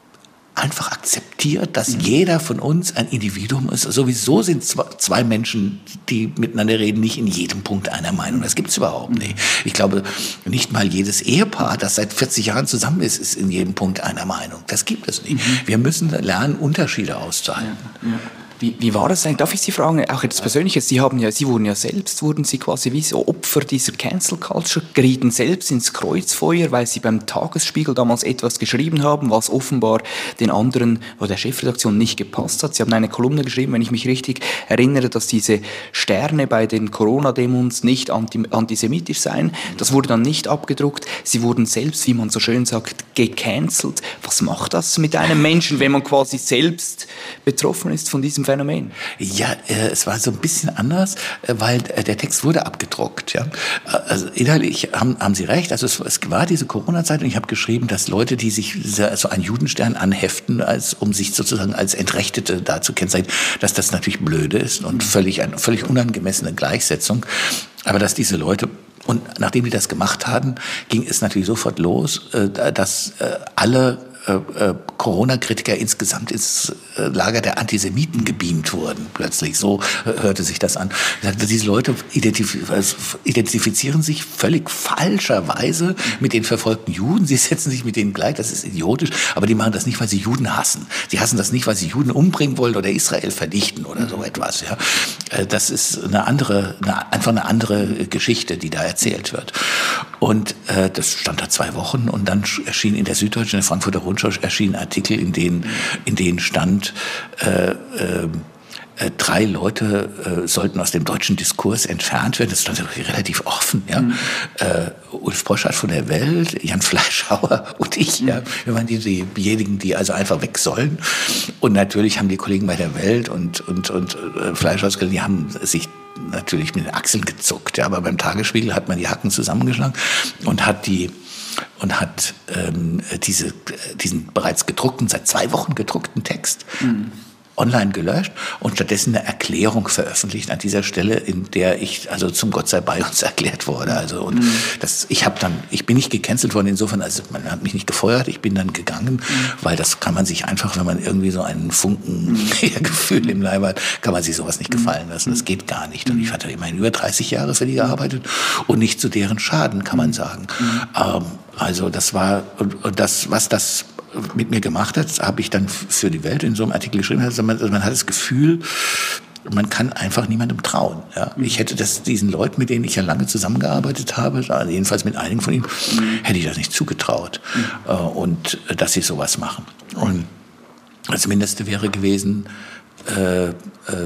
einfach akzeptiert, dass jeder von uns ein Individuum ist. Sowieso sind zwei Menschen, die miteinander reden, nicht in jedem Punkt einer Meinung. Das gibt's überhaupt nicht. Ich glaube, nicht mal jedes Ehepaar, das seit vierzig Jahren zusammen ist, ist in jedem Punkt einer Meinung. Das gibt es nicht. Mhm. Wir müssen lernen, Unterschiede auszuhalten. Ja, ja. Wie, wie war das eigentlich? Darf ich Sie fragen, auch jetzt Persönliches, Sie haben ja, Sie wurden ja selbst, wurden Sie quasi wie so Opfer dieser Cancel Culture, gerieten selbst ins Kreuzfeuer, weil Sie beim Tagesspiegel damals etwas geschrieben haben, was offenbar den anderen oder der Chefredaktion nicht gepasst hat. Sie haben eine Kolumne geschrieben, wenn ich mich richtig erinnere, dass diese Sterne bei den Corona-Demos nicht anti, antisemitisch seien. Das wurde dann nicht abgedruckt. Sie wurden selbst, wie man so schön sagt, gecancelt. Was macht das mit einem Menschen, wenn man quasi selbst betroffen ist von diesem Phänomen? Ja, äh, es war so ein bisschen anders, äh, weil äh, der Text wurde abgedruckt. Ja? Also inhaltlich haben, haben Sie recht. Also es, es war diese Corona-Zeit und ich habe geschrieben, dass Leute, die sich so einen Judenstern anheften, als, um sich sozusagen als Entrechtete da zu kennzeichnen, dass das natürlich blöde ist und völlig eine völlig unangemessene Gleichsetzung. Aber dass diese Leute, und nachdem die das gemacht hatten, ging es natürlich sofort los, äh, dass äh, alle Äh, äh, Corona-Kritiker insgesamt ins äh, Lager der Antisemiten gebeamt wurden. Plötzlich, so äh, hörte sich das an. Ich sagte, diese Leute identif- identifizieren sich völlig falscherweise mit den verfolgten Juden. Sie setzen sich mit denen gleich, das ist idiotisch, aber die machen das nicht, weil sie Juden hassen. Sie hassen das nicht, weil sie Juden umbringen wollen oder Israel vernichten oder so etwas. Ja. Äh, das ist eine andere, eine, einfach eine andere Geschichte, die da erzählt wird. Und äh, das stand da zwei Wochen und dann erschien in der Süddeutschen, in der Frankfurter Rundschau erschienen Artikel, in denen, in denen stand, äh, äh, äh, drei Leute äh, sollten aus dem deutschen Diskurs entfernt werden. Das stand relativ offen. Ja? Mhm. Äh, Ulf Poschardt von der Welt, Jan Fleischhauer und ich. Mhm. Ja? Wir waren die, diejenigen, die also einfach weg sollen. Und natürlich haben die Kollegen bei der Welt und, und, und äh, Fleischhauer, die haben sich natürlich mit den Achseln gezuckt. Ja? Aber beim Tagesspiegel hat man die Hacken zusammengeschlagen und hat die und hat ähm, diese, diesen bereits gedruckten, seit zwei Wochen gedruckten Text mhm. online gelöscht und stattdessen eine Erklärung veröffentlicht an dieser Stelle, in der ich also zum Gott sei bei uns erklärt wurde. Also und mhm. das, ich habe dann, ich bin nicht gecancelt worden insofern, also man hat mich nicht gefeuert, ich bin dann gegangen, mhm. weil das kann man sich einfach, wenn man irgendwie so einen Funken mhm. Gefühl im Leib hat, kann man sich sowas nicht gefallen lassen. Das geht gar nicht. Und ich hatte immerhin über dreißig Jahre für die gearbeitet und nicht zu deren Schaden, kann man sagen. Mhm. Ähm, also das war, und das, was das mit mir gemacht hat, habe ich dann für die Welt in so einem Artikel geschrieben. Also man, also man hat das Gefühl, man kann einfach niemandem trauen. Ja. Ich hätte das diesen Leuten, mit denen ich ja lange zusammengearbeitet habe, also jedenfalls mit einigen von ihnen, hätte ich das nicht zugetraut. Mhm. Und dass sie sowas machen. Und das Mindeste wäre gewesen, Äh, äh,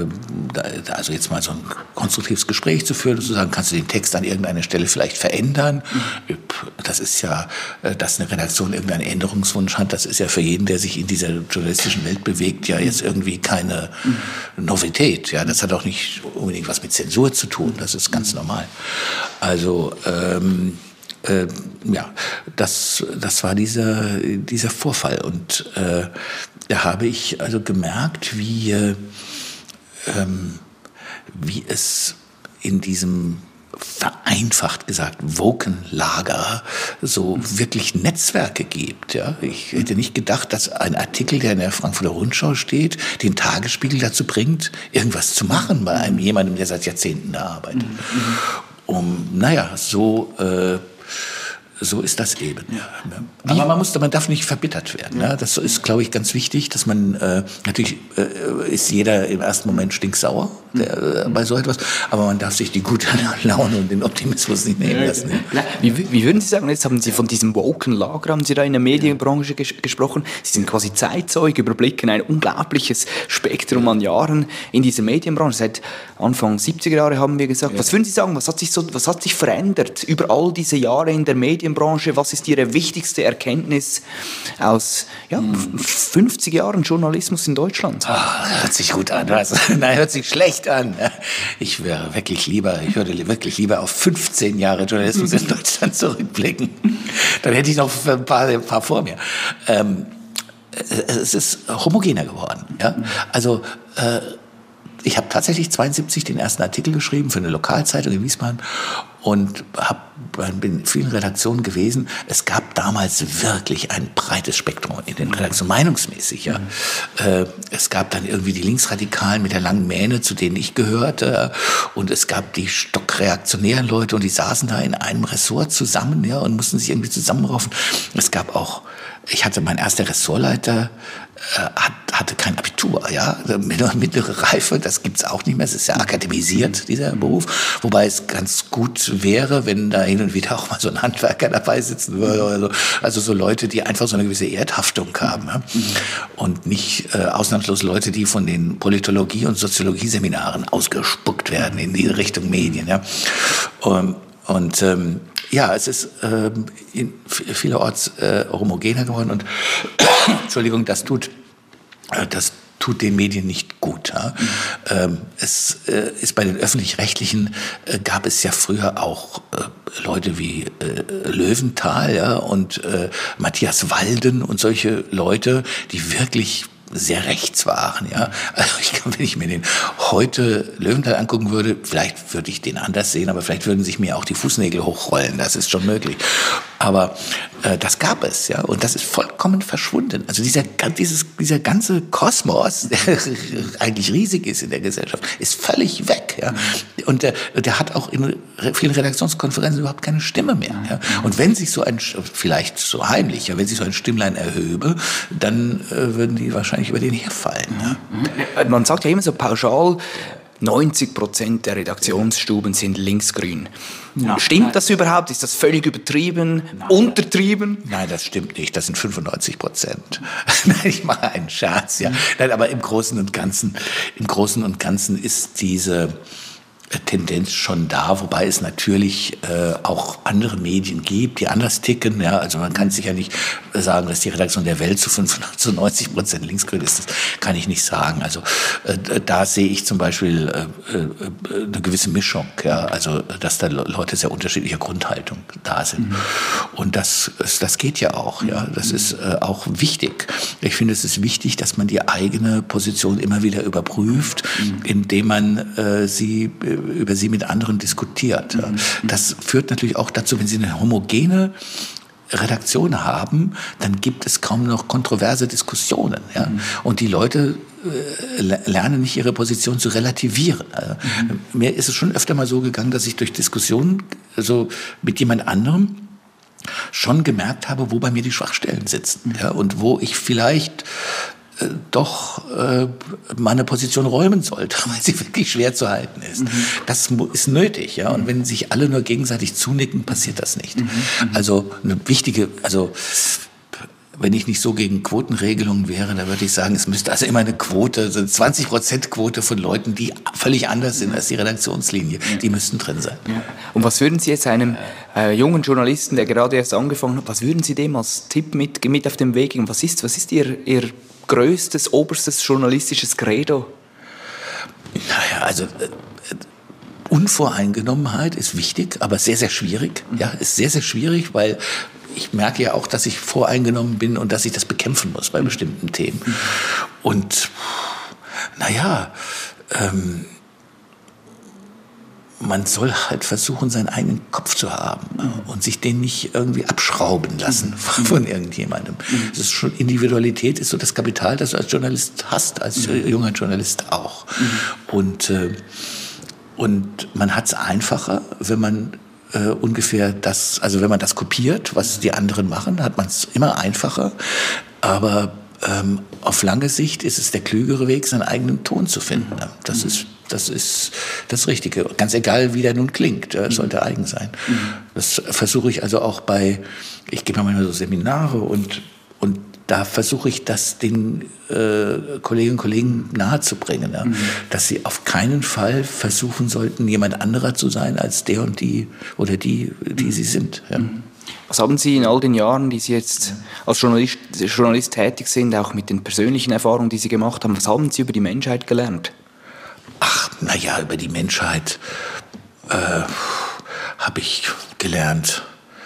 also jetzt mal so ein konstruktives Gespräch zu führen, zu sagen, kannst du den Text an irgendeiner Stelle vielleicht verändern? Mhm. Das ist ja, dass eine Redaktion irgendeinen Änderungswunsch hat, das ist ja für jeden, der sich in dieser journalistischen Welt bewegt, ja jetzt irgendwie keine mhm. Novität. Ja, das hat auch nicht unbedingt was mit Zensur zu tun, das ist ganz normal. Also ähm, äh, ja, das, das war dieser, dieser Vorfall und äh, da habe ich also gemerkt, wie, ähm, wie es in diesem vereinfacht gesagt Woken-Lager so wirklich Netzwerke gibt. Ja? Ich hätte nicht gedacht, dass ein Artikel, der in der Frankfurter Rundschau steht, den Tagesspiegel dazu bringt, irgendwas zu machen bei einem jemandem, der seit Jahrzehnten da arbeitet. Mhm. Um, naja, so... Äh, So ist das eben. Ja. Aber man muss, man darf nicht verbittert werden. Ja. Das ist, glaube ich, ganz wichtig, dass man äh, natürlich äh, ist jeder im ersten Moment stinksauer der, äh, bei so etwas, aber man darf sich die gute Laune und den Optimismus nicht nehmen lassen. Ja. Wie, wie würden Sie sagen? Jetzt haben Sie von diesem Woken-Lager, haben Sie da in der Medienbranche ges- gesprochen. Sie sind quasi Zeitzeuge, überblicken ein unglaubliches Spektrum an Jahren in dieser Medienbranche. Seit Anfang siebziger Jahre haben wir gesagt. Ja. Was würden Sie sagen? Was hat sich so, was hat sich verändert über all diese Jahre in der Medien? Medienbranche. Was ist Ihre wichtigste Erkenntnis aus ja, fünfzig Jahren Journalismus in Deutschland? Oh, hört sich gut an. Was? Nein, hört sich schlecht an. Ich wäre wirklich lieber, ich würde wirklich lieber auf fünfzehn Jahre Journalismus in Deutschland zurückblicken. Dann hätte ich noch ein paar, ein paar vor mir. Ähm, es ist homogener geworden. Ja? Also äh, ich habe tatsächlich zweiundsiebzig den ersten Artikel geschrieben für eine Lokalzeitung in Wiesbaden und hab, bin in vielen Redaktionen gewesen. Es gab damals wirklich ein breites Spektrum in den Redaktionen, meinungsmäßig. Ja. Mhm. Es gab dann irgendwie die Linksradikalen mit der langen Mähne, zu denen ich gehörte, und es gab die stockreaktionären Leute, und die saßen da in einem Ressort zusammen, ja, und mussten sich irgendwie zusammenraufen. Es gab auch, ich hatte, mein erster Ressortleiter äh, hat, hatte kein Abitur, ja, mittlere Reife, das gibt's auch nicht mehr, es ist ja akademisiert, dieser Beruf, wobei es ganz gut wäre, wenn da hin und wieder auch mal so ein Handwerker dabei sitzen würde oder so, also so Leute, die einfach so eine gewisse Erdhaftung haben, ja? Und nicht äh, ausnahmslos Leute, die von den Politologie- und Soziologieseminaren ausgespuckt werden in die Richtung Medien, ja. Und, und ähm, ja, es ist ähm, in vielerorts äh, homogener geworden und Entschuldigung, das tut, äh, das tut den Medien nicht gut. Ja? Mhm. Ähm, es äh, ist bei den Öffentlich-Rechtlichen äh, gab es ja früher auch äh, Leute wie äh, Löwenthal, ja, und äh, Matthias Walden und solche Leute, die wirklich sehr rechts waren, ja. Also ich kann, wenn ich mir den heute Löwenthal angucken würde, vielleicht würde ich den anders sehen, aber vielleicht würden sich mir auch die Fußnägel hochrollen, das ist schon möglich. Aber äh, das gab es, ja, und das ist vollkommen verschwunden. Also dieser, dieses, dieser ganze Kosmos, der eigentlich riesig ist in der Gesellschaft, ist völlig weg, ja. Und der, der hat auch in vielen Redaktionskonferenzen überhaupt keine Stimme mehr, ja. Und wenn sich so ein, vielleicht so heimlich, ja, wenn sich so ein Stimmlein erhöbe, dann äh, würden die wahrscheinlich über den herfallen. Ja. Man sagt ja immer so pauschal, neunzig Prozent der Redaktionsstuben sind linksgrün. Ja. Stimmt das überhaupt? Ist das völlig übertrieben? Nein. Untertrieben? Nein, das stimmt nicht. Das sind fünfundneunzig Prozent. Nein, ich mache einen Scherz, ja. Nein, aber im Großen und Ganzen, im Großen und Ganzen ist diese Tendenz schon da, wobei es natürlich äh, auch andere Medien gibt, die anders ticken. Ja, also man kann sicher nicht sagen, dass die Redaktion der Welt zu fünfundneunzig Prozent linksgrün ist. Das kann ich nicht sagen. Also äh, da sehe ich zum Beispiel äh, äh, eine gewisse Mischung. Ja, also dass da Leute sehr unterschiedlicher Grundhaltung da sind. Mhm. Und das, das geht ja auch. Ja, das ist äh, auch wichtig. Ich finde, es ist wichtig, dass man die eigene Position immer wieder überprüft, mhm. indem man äh, sie über sie mit anderen diskutiert. Mhm. Das führt natürlich auch dazu, wenn Sie eine homogene Redaktion haben, dann gibt es kaum noch kontroverse Diskussionen. Ja? Mhm. Und die Leute äh, lernen nicht, ihre Position zu relativieren. Also, mhm. Mir ist es schon öfter mal so gegangen, dass ich durch Diskussionen also mit jemand anderem schon gemerkt habe, wo bei mir die Schwachstellen sitzen. Mhm. Ja? Und wo ich vielleicht Äh, doch äh, meine Position räumen sollte, weil sie wirklich schwer zu halten ist. Mhm. Das ist nötig, ja. Und wenn sich alle nur gegenseitig zunicken, passiert das nicht. Mhm. Also eine wichtige, also wenn ich nicht so gegen Quotenregelungen wäre, dann würde ich sagen, es müsste also immer eine Quote, so eine zwanzig Prozent Quote von Leuten, die völlig anders sind als die Redaktionslinie, die müssten drin sein. Ja. Und was würden Sie jetzt einem äh, jungen Journalisten, der gerade erst angefangen hat, was würden Sie dem als Tipp mit, mit auf den Weg geben? Was ist, was ist Ihr, Ihr größtes, oberstes journalistisches Credo? Naja, also äh, Unvoreingenommenheit ist wichtig, aber sehr, sehr schwierig. Ja, ist sehr, sehr schwierig, weil ich merke ja auch, dass ich voreingenommen bin und dass ich das bekämpfen muss bei bestimmten Themen. Und naja, ähm, man soll halt versuchen, seinen eigenen Kopf zu haben und sich den nicht irgendwie abschrauben lassen von irgendjemandem. Das ist schon, Individualität ist so das Kapital, das du als Journalist hast, als junger Journalist auch. Und, äh, und man hat es einfacher, wenn man äh, ungefähr das, also wenn man das kopiert, was die anderen machen, hat man es immer einfacher. Aber ähm, auf lange Sicht ist es der klügere Weg, seinen eigenen Ton zu finden. Das ist Das ist das Richtige. Ganz egal, wie der nun klingt, es sollte eigen sein. Mhm. Das versuche ich also auch bei, ich gebe manchmal so Seminare und, und da versuche ich das den äh, Kolleginnen und Kollegen nahezubringen, ja? Mhm. Dass sie auf keinen Fall versuchen sollten, jemand anderer zu sein als der und die oder die, die mhm. sie sind. Ja? Was haben Sie in all den Jahren, die Sie jetzt als Journalist, Journalist tätig sind, auch mit den persönlichen Erfahrungen, die Sie gemacht haben, was haben Sie über die Menschheit gelernt? Ach, naja, über die Menschheit äh, habe ich gelernt.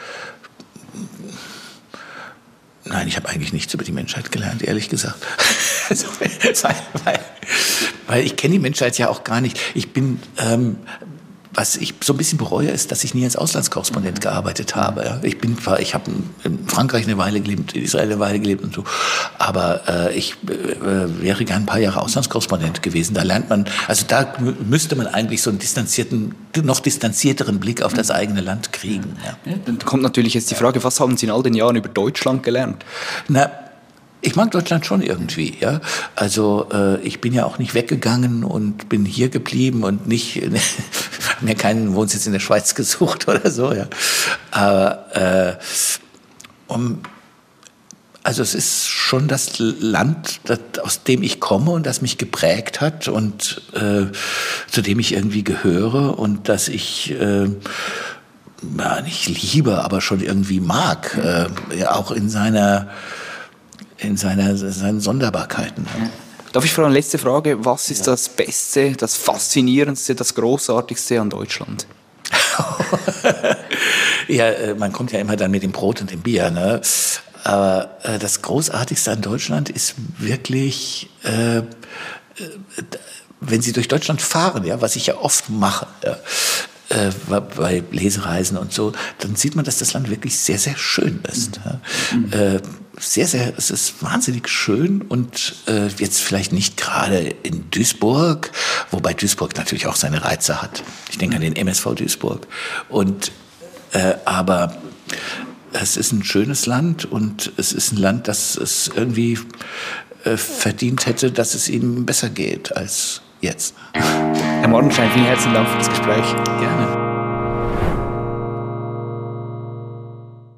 Nein, ich habe eigentlich nichts über die Menschheit gelernt, ehrlich gesagt. Also, weil, weil, weil ich kenne die Menschheit ja auch gar nicht. Ich bin... Ähm, Was ich so ein bisschen bereue, ist, dass ich nie als Auslandskorrespondent gearbeitet habe. Ich bin zwar, ich habe in Frankreich eine Weile gelebt, in Israel eine Weile gelebt und so, aber äh, ich äh, wäre gern ein paar Jahre Auslandskorrespondent gewesen. Da lernt man, also da müsste man eigentlich so einen distanzierten, noch distanzierteren Blick auf das eigene Land kriegen. Ja. Ja, dann kommt natürlich jetzt die Frage, was haben Sie in all den Jahren über Deutschland gelernt? Na, ich mag Deutschland schon irgendwie, ja. Also äh, ich bin ja auch nicht weggegangen und bin hier geblieben und nicht mir keinen Wohnsitz in der Schweiz gesucht oder so, ja. Aber äh, um, also es ist schon das Land, das, aus dem ich komme und das mich geprägt hat und äh, zu dem ich irgendwie gehöre und das ich äh, ja, nicht liebe, aber schon irgendwie mag, äh, ja, auch in seiner in seiner, seinen Sonderbarkeiten. Darf ich fragen, letzte Frage, was ist ja. das Beste, das Faszinierendste, das Großartigste an Deutschland? Ja, man kommt ja immer dann mit dem Brot und dem Bier, ne? Aber äh, das Großartigste an Deutschland ist wirklich, äh, wenn Sie durch Deutschland fahren, ja, was ich ja oft mache, ja, äh, bei Lesereisen und so, dann sieht man, dass das Land wirklich sehr, sehr schön ist. Mhm. Ja. Äh, sehr, sehr, es ist wahnsinnig schön und äh, jetzt vielleicht nicht gerade in Duisburg, wobei Duisburg natürlich auch seine Reize hat. Ich denke an den M S V Duisburg. Und, äh, aber es ist ein schönes Land und es ist ein Land, das es irgendwie äh, verdient hätte, dass es ihm besser geht als jetzt. Herr Morgenstein, vielen herzlichen Dank für das Gespräch. Gerne.